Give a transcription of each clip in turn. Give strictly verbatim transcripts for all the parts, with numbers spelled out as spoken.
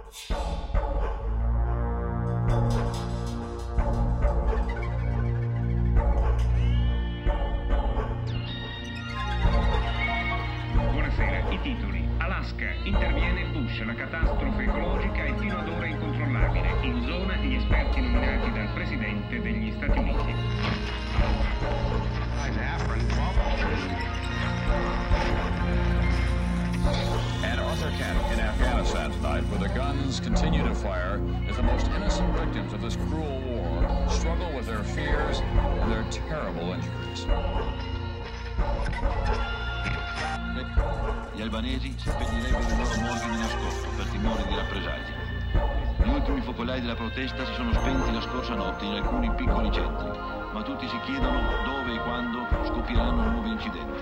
Buonasera, i titoli. Alaska, interviene Bush, la catastrofe ecologica è fino ad ora incontrollabile. In zona gli esperti nominati dal Presidente degli Stati Uniti. An Arthur camp in Afghanistan tonight, where the guns continue to fire, as the most innocent victims of this cruel war struggle with their fears and their terrible injuries. Gli albanesi seppellirebbero i loro morti di nascosto per timore di rappresaglie. Gli ultimi focolai della protesta si sono spenti la scorsa notte in alcuni piccoli centri, ma tutti si chiedono dove e quando scoppieranno nuovi incidenti.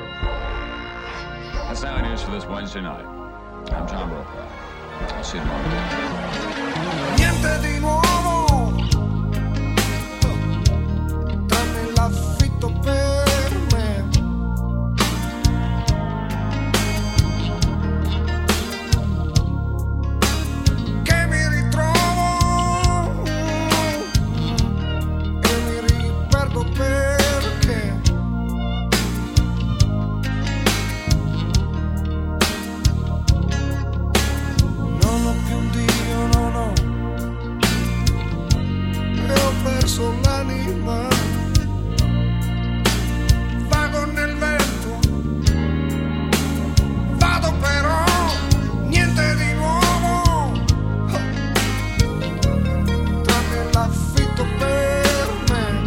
That's now it is for this Wednesday night. I'm John Brokaw. I'll see you tomorrow. Niente di nuovo, tranne l'affitto per me. Che mi ritrovo e mi riperdo perché non ho più un Dio, no, no, e ho perso l'anima, vago nel vento, vado però, niente di nuovo, tranne l'affitto per me.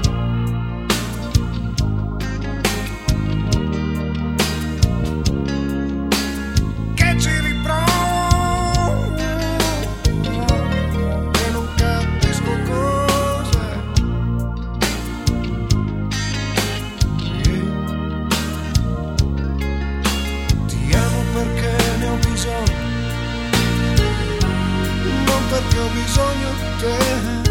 Che ci riprovo e non capisco cos'è. Ti amo perché ne ho bisogno, non perché ho bisogno di te.